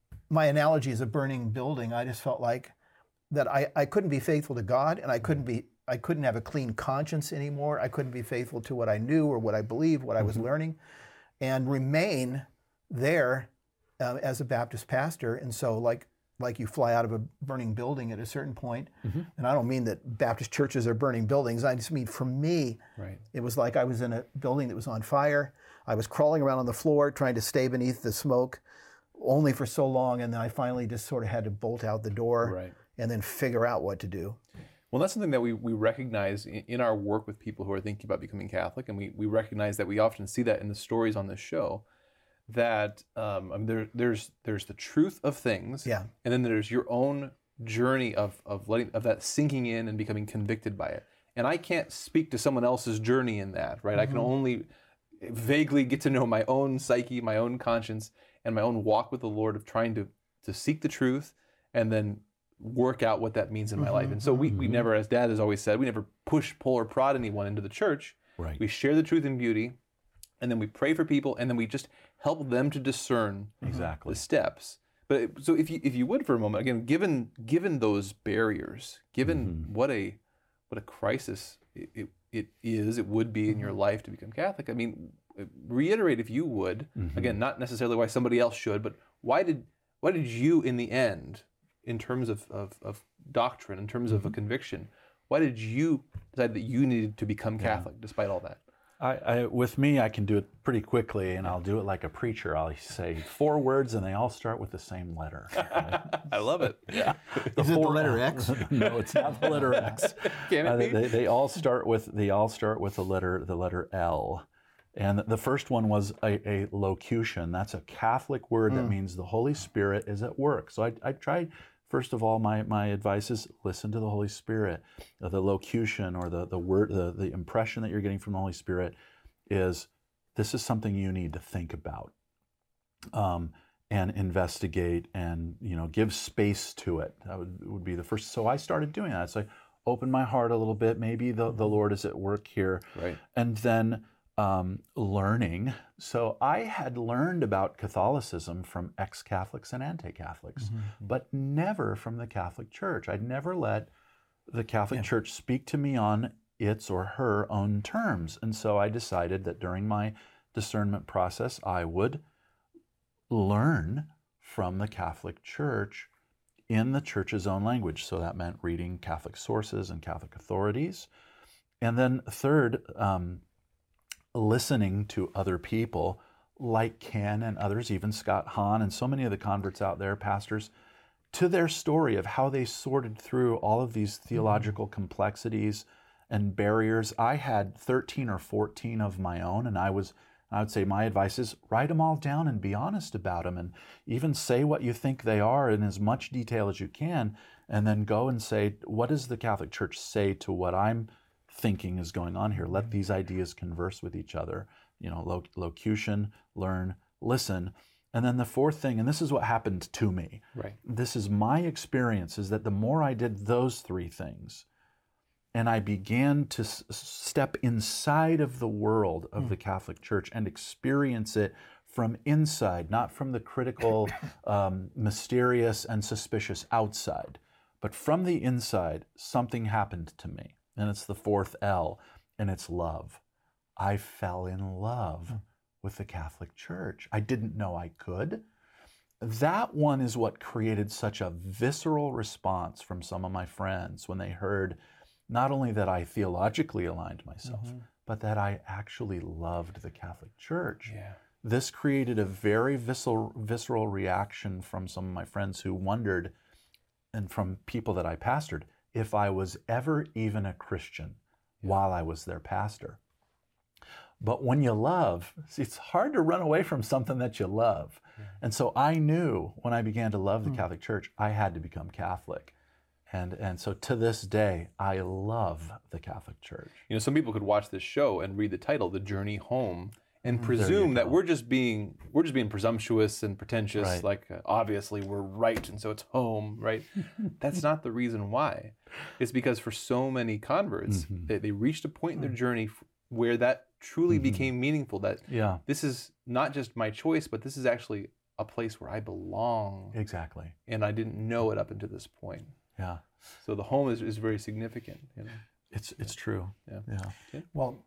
my analogy is a burning building. I just felt like that I, I couldn't be faithful to God, and I couldn't be I couldn't have a clean conscience anymore. I couldn't be faithful to what I knew or what I believed, what I was learning, and remain there um, as a Baptist pastor. And so, like. like you fly out of a burning building at a certain point. Mm-hmm. And I don't mean that Baptist churches are burning buildings. I just mean for me, Right. it was like I was in a building that was on fire. I was crawling around on the floor trying to stay beneath the smoke only for so long. And then I finally just sort of had to bolt out the door Right. and then figure out what to do. Well, that's something that we, we recognize in, in our work with people who are thinking about becoming Catholic, and we, we recognize that we often see that in the stories on this show, that um, I mean, there, there's there's the truth of things, Yeah. and then there's your own journey of of letting of that sinking in and becoming convicted by it. And I can't speak to someone else's journey in that, right? I can only vaguely get to know my own psyche, my own conscience, and my own walk with the Lord of trying to to seek the truth and then work out what that means in my life. And so we, we never, as Dad has always said, we never push, pull, or prod anyone into the church. Right. We share the truth and beauty, and then we pray for people, and then we just help them to discern Exactly. the steps. But so if you if you would for a moment, again, given given those barriers, given what a what a crisis it, it, it is, it would be in your life to become Catholic. I mean, reiterate if you would, again, not necessarily why somebody else should, but why did why did you in the end, in terms of, of, of doctrine, in terms of a conviction, why did you decide that you needed to become Catholic despite all that? I, I, with me, I can do it pretty quickly, and I'll do it like a preacher. I'll say four words, and they all start with the same letter. Right? I love it. Yeah. Is it the letter X? No, it's not the letter X. Can it Uh, be? they, they all start with they all start with the letter the letter L, and the first one was a, a locution. That's a Catholic word that means the Holy Spirit is at work. So I, I tried. First of all, my, my advice is listen to the Holy Spirit. Uh, the locution or the, the word, the, the impression that you're getting from the Holy Spirit is this is something you need to think about um, and investigate and, you know, give space to it. That would, would be the first. So I started doing that. So I opened my heart a little bit. Maybe the, the Lord is at work here. Right. And then um, learning. So I had learned about Catholicism from ex-Catholics and anti-Catholics, Mm-hmm. but never from the Catholic Church. I'd never let the Catholic Church speak to me on its or her own terms. And so I decided that during my discernment process, I would learn from the Catholic Church in the Church's own language. So that meant reading Catholic sources and Catholic authorities. And then third, um, listening to other people like Ken and others, even Scott Hahn and so many of the converts out there, pastors, to their story of how they sorted through all of these theological complexities and barriers. I had thirteen or fourteen of my own, and I was, I would say my advice is write them all down and be honest about them, and even say what you think they are in as much detail as you can, and then go and say, what does the Catholic Church say to what I'm thinking is going on here? Let these ideas converse with each other. You know, loc- locution, learn, listen. And then the fourth thing, and this is what happened to me. Right. This is my experience, is that the more I did those three things, and I began to s- step inside of the world of the Catholic Church and experience it from inside, not from the critical, um, mysterious, and suspicious outside, but from the inside, something happened to me. And it's the fourth L, and it's love. I fell in love with the Catholic Church. I didn't know I could. That one is what created such a visceral response from some of my friends when they heard not only that I theologically aligned myself, but that I actually loved the Catholic Church. Yeah. this created a very visceral, visceral reaction from some of my friends who wondered, and from people that I pastored, if I was ever even a Christian yeah. while I was their pastor. But when you love, see, it's hard to run away from something that you love. Yeah. And so I knew when I began to love the mm. Catholic Church, I had to become Catholic. And and so to this day, I love the Catholic Church. You know, some people could watch this show and read the title, The Journey Home, and presume that we're just being we're just being presumptuous and pretentious, right. like uh, obviously we're right, and so it's home, right? That's not the reason why. It's because for so many converts, mm-hmm. they, they reached a point in their journey where that truly mm-hmm. became meaningful, that yeah. this is not just my choice, but this is actually a place where I belong. Exactly. And I didn't know it up until this point. Yeah. So the home is, is very significant. You know? It's it's true. Yeah. Yeah. yeah. Well,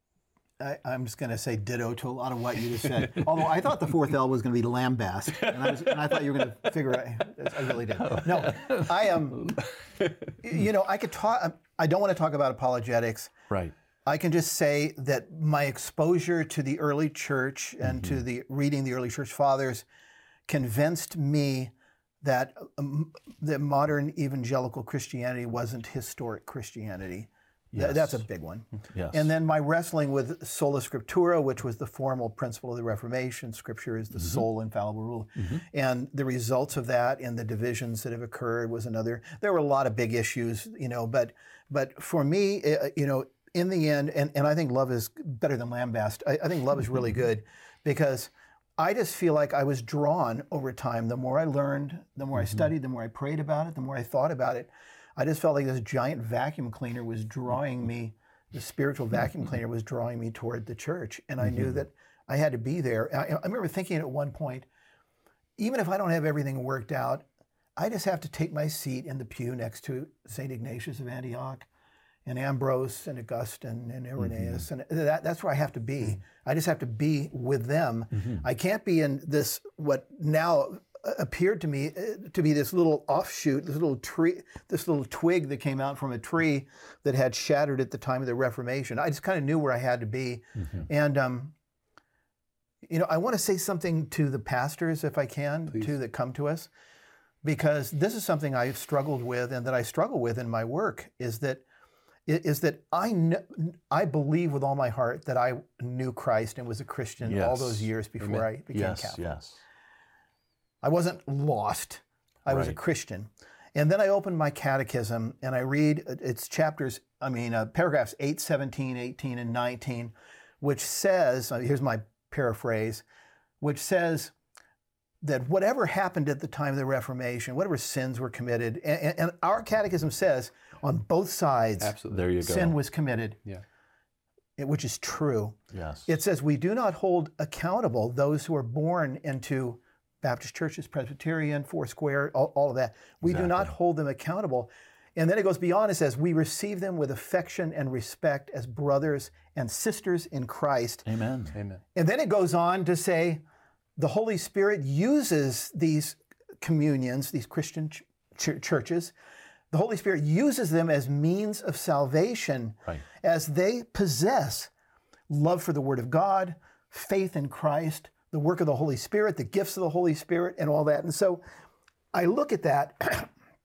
I, I'm just going to say ditto to a lot of what you just said. Although I thought the fourth L was going to be lambast, and I, was, and I thought you were going to figure it. I really did. No, I am. Um, you know, I could talk. I don't want to talk about apologetics. Right. I can just say that my exposure to the early church and mm-hmm. to the reading the early church fathers convinced me that um, the modern evangelical Christianity wasn't historic Christianity. Yes. Th- that's a big one. Yes. And then my wrestling with sola scriptura, which was the formal principle of the Reformation. Scripture is the mm-hmm. sole infallible rule. Mm-hmm. And the results of that and the divisions that have occurred was another. There were a lot of big issues, you know, but but for me, uh, you know, in the end, and, and I think love is better than lambast. I, I think love is really good because I just feel like I was drawn over time. The more I learned, the more mm-hmm. I studied, the more I prayed about it, the more I thought about it. I just felt like this giant vacuum cleaner was drawing me, the spiritual vacuum cleaner was drawing me toward the church. And I knew that I had to be there. I, I remember thinking at one point, even if I don't have everything worked out, I just have to take my seat in the pew next to Saint Ignatius of Antioch and Ambrose and Augustine and Irenaeus. Mm-hmm. And that, that's where I have to be. Mm-hmm. I just have to be with them. Mm-hmm. I can't be in this, what now appeared to me to be this little offshoot, this little tree, this little twig that came out from a tree that had shattered at the time of the Reformation. I just kind of knew where I had to be. Mm-hmm. And, um, you know, I want to say something to the pastors, if I can, Please. too, that come to us, because this is something I've struggled with and that I struggle with in my work, is that is that I kn- I believe with all my heart that I knew Christ and was a Christian yes. all those years before Amen. I became yes, Catholic. Yes. I wasn't lost. I right. was a Christian. And then I opened my catechism and I read its chapters, I mean, uh, paragraphs eight, seventeen, eighteen, and nineteen, which says, uh, here's my paraphrase, which says that whatever happened at the time of the Reformation, whatever sins were committed, and, and our catechism says on both sides, Absolutely. There you sin go. was committed. Yeah. It, which is true. Yes. It says we do not hold accountable those who are born into Baptist churches, Presbyterian, Foursquare, all, all of that. We exactly. do not hold them accountable. And then it goes beyond. It says, we receive them with affection and respect as brothers and sisters in Christ. Amen. Amen. And then it goes on to say, the Holy Spirit uses these communions, these Christian ch- ch- churches, the Holy Spirit uses them as means of salvation right. as they possess love for the Word of God, faith in Christ, the work of the Holy Spirit, the gifts of the Holy Spirit, and all that. And so I look at that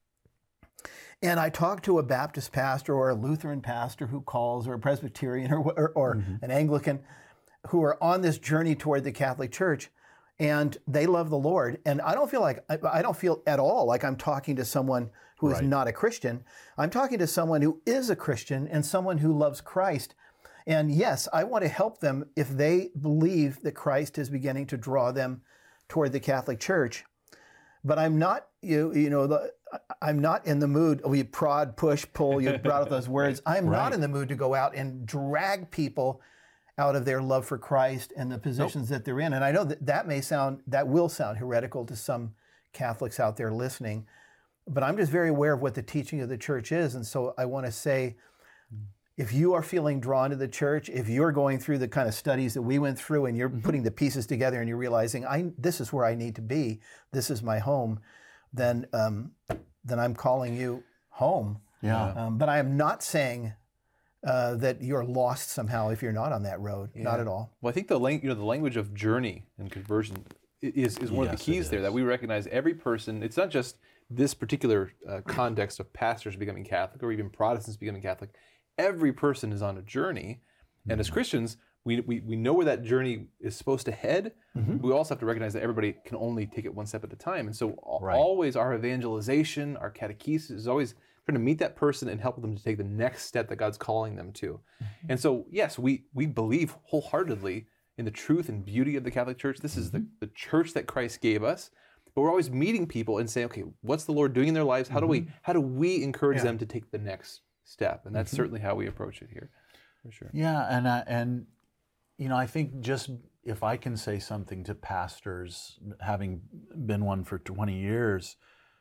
and I talk to a Baptist pastor or a Lutheran pastor who calls, or a Presbyterian or, or, or mm-hmm. an Anglican, who are on this journey toward the Catholic Church, and they love the Lord. And I don't feel like, I, I don't feel at all like I'm talking to someone who right. is not a Christian. I'm talking to someone who is a Christian and someone who loves Christ. And yes, I want to help them if they believe that Christ is beginning to draw them toward the Catholic Church. But I'm not, you, you know, the, I'm not in the mood, we prod, push, pull, you brought up those words. I'm right. not in the mood to go out and drag people out of their love for Christ and the positions nope. that they're in. And I know that that may sound, that will sound heretical to some Catholics out there listening, but I'm just very aware of what the teaching of the church is. And so I want to say, if you are feeling drawn to the church, if you're going through the kind of studies that we went through and you're mm-hmm. putting the pieces together and you're realizing, I this is where I need to be, this is my home, then um, then I'm calling you home. Yeah. Um, but I am not saying uh, that you're lost somehow if you're not on that road. Yeah. Not at all. Well, I think the lang- you know the language of journey and conversion i- is is one of Yes, the it keys there, is. that we recognize every person. It's not just this particular uh, context of pastors becoming Catholic or even Protestants becoming Catholic. Every person is on a journey, and as Christians, we, we we know where that journey is supposed to head. Mm-hmm. We also have to recognize that everybody can only take it one step at a time, and so al- Right. always our evangelization, our catechesis is always trying to meet that person and help them to take the next step that God's calling them to. And so, yes, we we believe wholeheartedly in the truth and beauty of the Catholic Church. This is the, the church that Christ gave us. But we're always meeting people and saying, okay, what's the Lord doing in their lives? How do we how do we encourage Yeah. them to take the next step? And that's certainly how we approach it here, for sure. Yeah, and uh, and you know, I think just if I can say something to pastors, having been one for twenty years,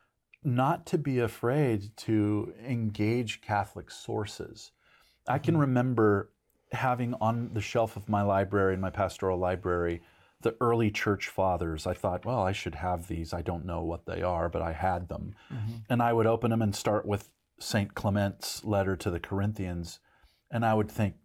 not to be afraid to engage Catholic sources. I can remember having on the shelf of my library, in my pastoral library, the early church fathers. I thought, well, I should have these. I don't know what they are, but I had them. And I would open them and start with Saint Clement's letter to the Corinthians. And I would think,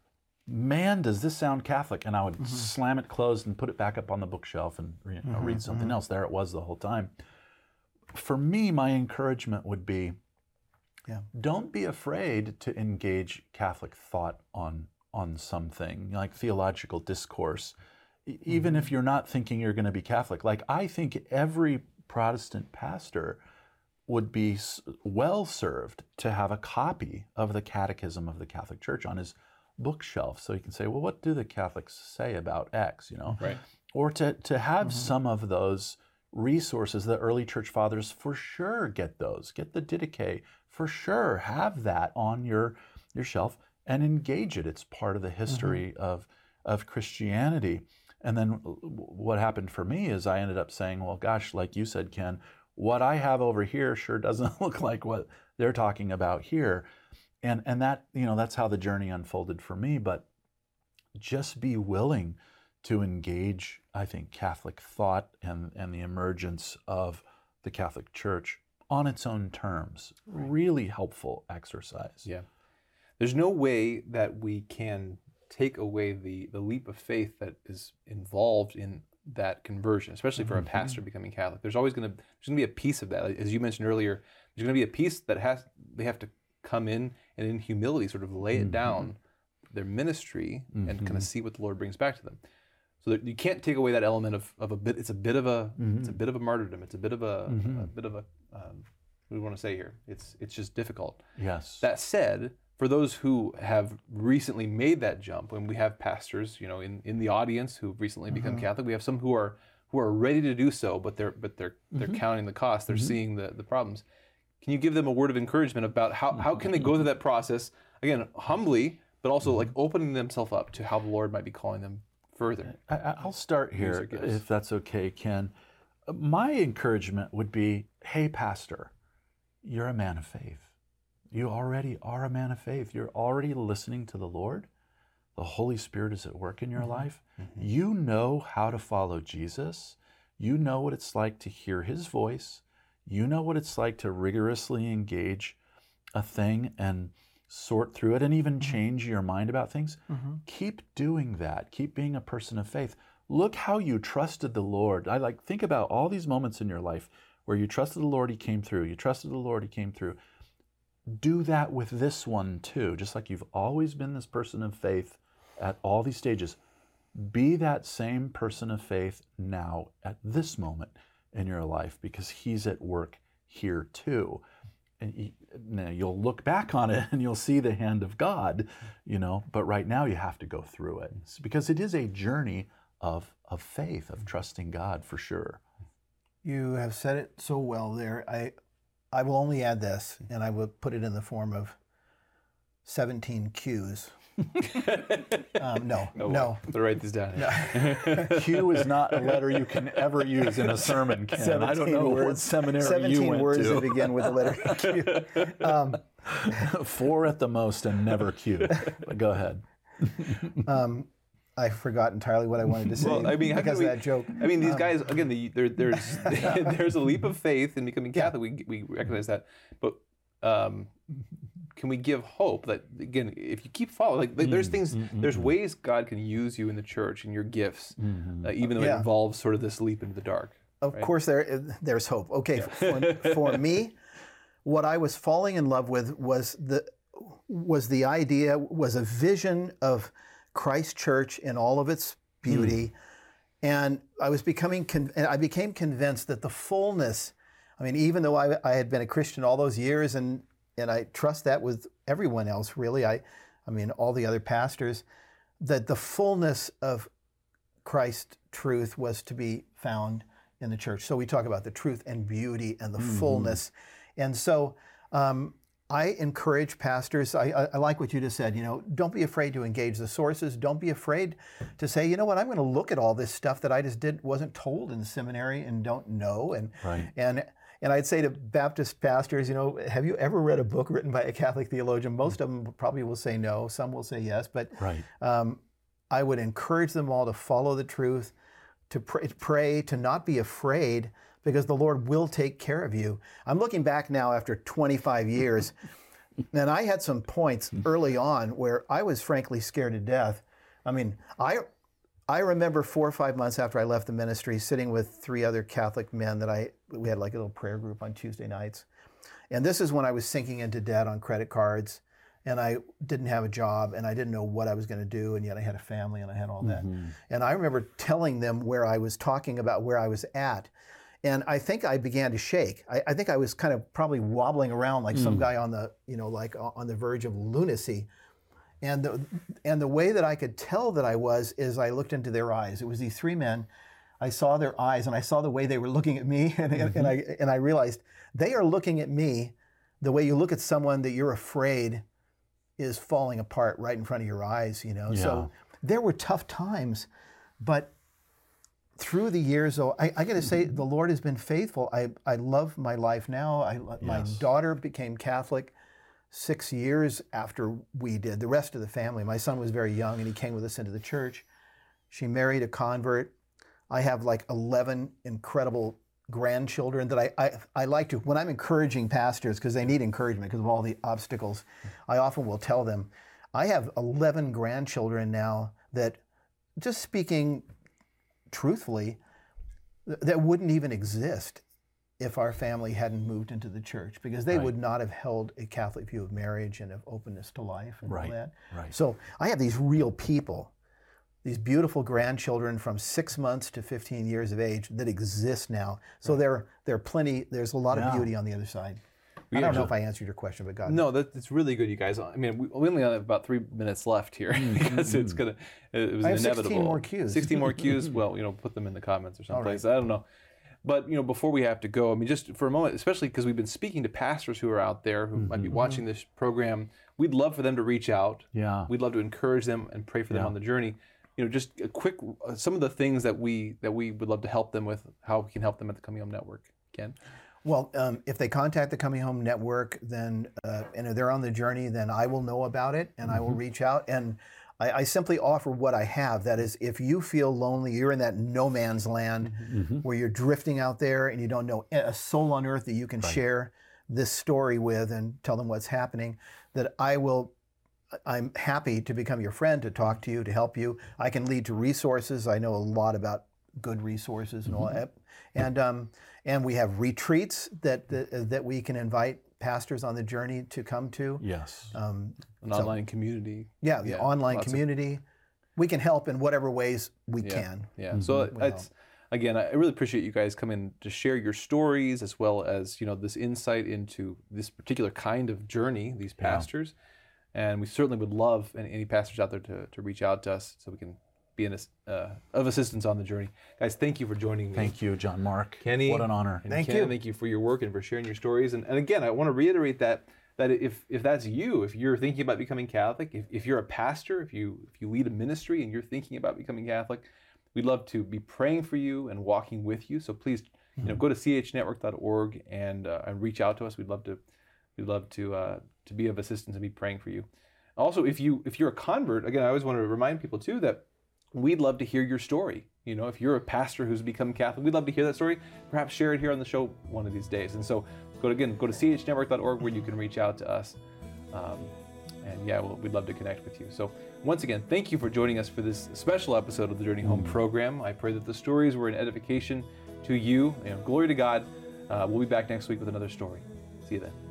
man, does this sound Catholic? And I would slam it closed and put it back up on the bookshelf and you know, read something else. There it was the whole time. For me, my encouragement would be, Yeah. don't be afraid to engage Catholic thought on on something like theological discourse, E- even if you're not thinking you're going to be Catholic. Like, I think every Protestant pastor would be s- well served to have a copy of the Catechism of the Catholic Church on his bookshelf, so he can say, well, what do the Catholics say about X? You know, Right. or to to have some of those resources. The early church fathers for sure get those. Get the Didache, for sure. Have that on your your shelf and engage it. It's part of the history of of Christianity. And then w- what happened for me is I ended up saying, well, gosh, like you said, Ken, what I have over here sure doesn't look like what they're talking about here. And and that, you know, that's how the journey unfolded for me. But just be willing to engage, I think, Catholic thought and, and the emergence of the Catholic Church on its own terms. Really helpful exercise. Yeah. There's no way that we can take away the, the leap of faith that is involved in that conversion, especially for a pastor becoming Catholic. There's always going to there's going to be a piece of that. As you mentioned earlier, there's going to be a piece that has they have to come in and in humility sort of lay it down, their ministry, and kind of see what the Lord brings back to them. So that you can't take away that element of, of a bit. It's a bit of a it's a bit of a martyrdom. It's a bit of a, a bit of a um, what do we want to say here? It's it's just difficult. Yes. That said, for those who have recently made that jump, and we have pastors, you know, in, in the audience who've recently become Catholic, we have some who are who are ready to do so, but they're but they're they're counting the cost. They're seeing the, the problems. Can you give them a word of encouragement about how, how can they go through that process again humbly, but also like opening themselves up to how the Lord might be calling them further? I, I- I'll start Use our here, gifts. if that's okay, Ken. My encouragement would be, hey, pastor, you're a man of faith. You already are a man of faith. You're already listening to the Lord. The Holy Spirit is at work in your life. You know how to follow Jesus. You know what it's like to hear his voice. You know what it's like to rigorously engage a thing and sort through it and even change your mind about things. Keep doing that. Keep being a person of faith. Look how you trusted the Lord. I like think about all these moments in your life where you trusted the Lord, he came through. You trusted the Lord, he came through. Do that with this one too. Just like you've always been this person of faith at all these stages. Be that same person of faith now at this moment in your life, because he's at work here too. And you, now you'll look back on it and you'll see the hand of God, you know, but right now you have to go through it. It's because it is a journey of, of faith, of trusting God for sure. You have said it so well there. I I will only add this, and I will put it in the form of seventeen Qs. um, no, Oh, no. wow. I'll write this down. Here. Q is not a letter you can ever use in a sermon, Ken. I don't know what words, seminary seventeen you went words to. that begin with the letter Q. Um, Four at the most and never Q. But go ahead. um, I forgot entirely what I wanted to say Well, I mean, how because can of we, that joke. I mean, these guys again. The, there, there's there's a leap of faith in becoming Catholic. We we recognize that, but um, can we give hope that, again, if you keep following, like, like there's things, mm, there's mm. ways God can use you in the church and your gifts, Mhm. uh, even though Yeah. it involves sort of this leap into the dark. Of right? course, there there's hope. Okay, for, for me, what I was falling in love with was the was the idea, was a vision of Christ Church in all of its beauty, and I was becoming con- and I became convinced that the fullness. I mean, even though I, I had been a Christian all those years, and and I trust that with everyone else, really. I, I mean, all the other pastors, that the fullness of Christ's truth was to be found in the church. So we talk about the truth and beauty and the fullness. And so um, I encourage pastors, I, I, I like what you just said, you know, don't be afraid to engage the sources. Don't be afraid to say, you know what, I'm going to look at all this stuff that I just did, wasn't told in seminary and don't know. And, Right. and, and I'd say to Baptist pastors, you know, have you ever read a book written by a Catholic theologian? Most of them probably will say no. Some will say yes. But Right. um, I would encourage them all to follow the truth, to pray, pray, to not be afraid, because the Lord will take care of you. I'm looking back now after twenty-five years, and I had some points early on where I was frankly scared to death. I mean, I I remember four or five months after I left the ministry, sitting with three other Catholic men that I we had like a little prayer group on Tuesday nights, and this is when I was sinking into debt on credit cards. And I didn't have a job, and I didn't know what I was going to do, and yet I had a family, and I had all that. And I remember telling them where I was, talking about where I was at, and I think I began to shake. I, I think I was kind of probably wobbling around like some guy on the, you know, like on the verge of lunacy. And the, and the way that I could tell that I was is I looked into their eyes. It was these three men. I saw their eyes, and I saw the way they were looking at me, and, and, and I and I realized they are looking at me the way you look at someone that you're afraid is falling apart right in front of your eyes, you know. Yeah. So there were tough times, but through the years, though, I, I got to say, the Lord has been faithful. I, I love my life now. I, my Yes. daughter became Catholic six years after we did. The rest of the family, my son was very young, and he came with us into the church. She married a convert. I have like eleven incredible grandchildren that I, I, I like to, when I'm encouraging pastors, because they need encouragement because of all the obstacles, I often will tell them, I have eleven grandchildren now that, just speaking truthfully, th- that wouldn't even exist if our family hadn't moved into the church, because they Right. would not have held a Catholic view of marriage and of openness to life and Right, all that. right. So I have these real people, these beautiful grandchildren from six months to fifteen years of age that exist now. So there, there are plenty, there's a lot Yeah. of beauty on the other side. We I don't actually- know if I answered your question, but God. No, that, that's really good, you guys. I mean, we, we only have about three minutes left here because it's gonna. It was I have inevitable. sixteen more cues. Sixteen more cues. Well, you know, put them in the comments or someplace. I don't know. But you know, before we have to go, I mean, just for a moment, especially because we've been speaking to pastors who are out there who might be watching this program, we'd love for them to reach out. Yeah. We'd love to encourage them and pray for them Yeah. on the journey. You know, just a quick, uh, some of the things that we that we would love to help them with, how we can help them at the Coming Home Network. Ken? Well, um, if they contact the Coming Home Network, then uh, and if they're on the journey, then I will know about it and I will reach out. And I, I simply offer what I have. That is, if you feel lonely, you're in that no man's land where you're drifting out there and you don't know a soul on earth that you can share this story with and tell them what's happening, that I will. I'm happy to become your friend, to talk to you, to help you. I can lead to resources. I know a lot about good resources and all that. And um, and we have retreats that, that that we can invite pastors on the journey to come to. Yes. Um, An online community. yeah, the Yeah, online lots of- community. We can help in whatever ways we Yeah. can. Yeah. So it's again, I really appreciate you guys coming to share your stories as well as you know this insight into this particular kind of journey. These pastors, and we certainly would love any, any pastors out there to, to reach out to us so we can be in a, uh, of assistance on the journey. Guys, thank you for joining me. Thank you, John Mark. Kenny. What an honor. And Thank Ken, you. Thank you for your work and for sharing your stories. And, and again, I want to reiterate that that if if that's you, if you're thinking about becoming Catholic, if, if you're a pastor, if you if you lead a ministry and you're thinking about becoming Catholic, we'd love to be praying for you and walking with you. So please, you know, go to c h network dot org and uh, and reach out to us. We'd love to we'd love to uh, to be of assistance and be praying for you. Also, if you if you're a convert, again, I always want to remind people too that we'd love to hear your story. You know, if you're a pastor who's become Catholic, we'd love to hear that story. Perhaps share it here on the show one of these days. And so, go to, again, go to c h network dot org where you can reach out to us. Um, and yeah, well, we'd love to connect with you. So once again, thank you for joining us for this special episode of the Journey Home program. I pray that the stories were an edification to you. You know, glory to God. Uh, we'll be back next week with another story. See you then.